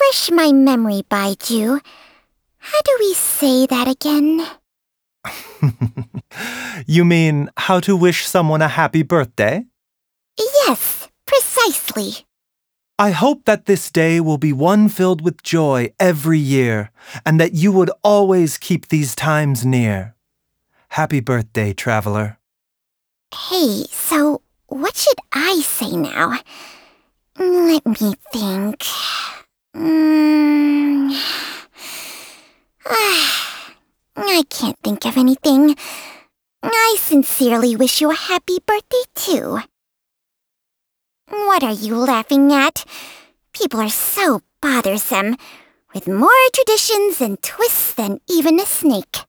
Refresh my memory, Baiju. How do we say that again? You mean how to wish someone a happy birthday? Yes, precisely. I hope that this day will be one filled with joy every year, and that you would always keep these times near. Happy birthday, traveler. Hey, so what should I say now? Let me think. I can't think of anything. I sincerely wish you a happy birthday, too. What are you laughing at? People are so bothersome, with more traditions and twists than even a snake.